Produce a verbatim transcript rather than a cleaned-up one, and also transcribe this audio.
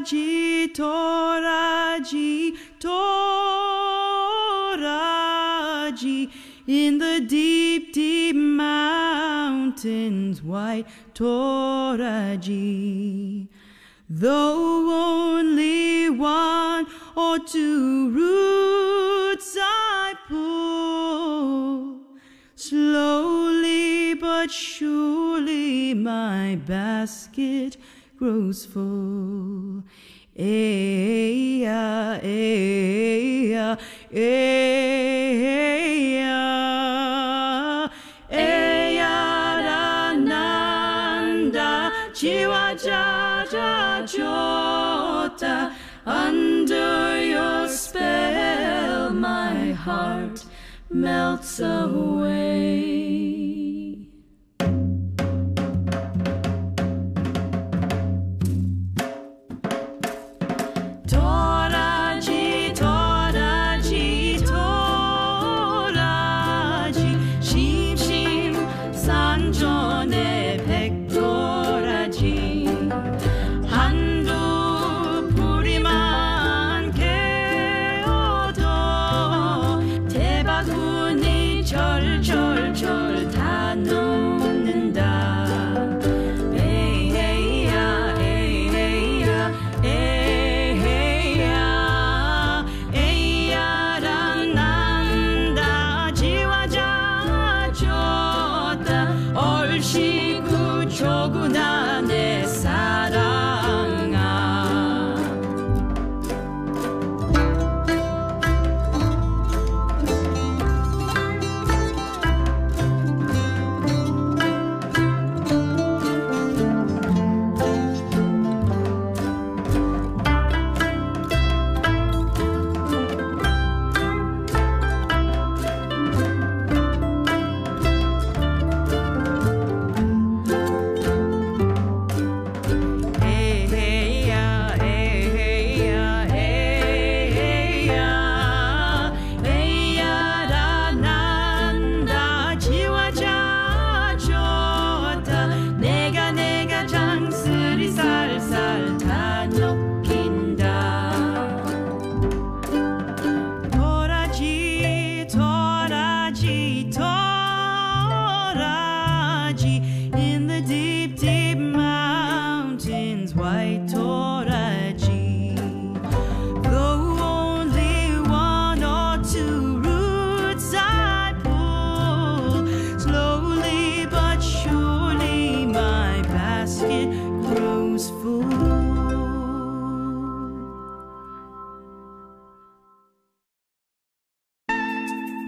Toraji, Toraji, Toraji, in the deep, deep mountains, white Toraji. Though only one or two roots I pull, slowly but surely my basket grows full. Eya, eya, eya, eya, nanda, chiwa, ja, ja, jota. Under your spell, my heart melts away.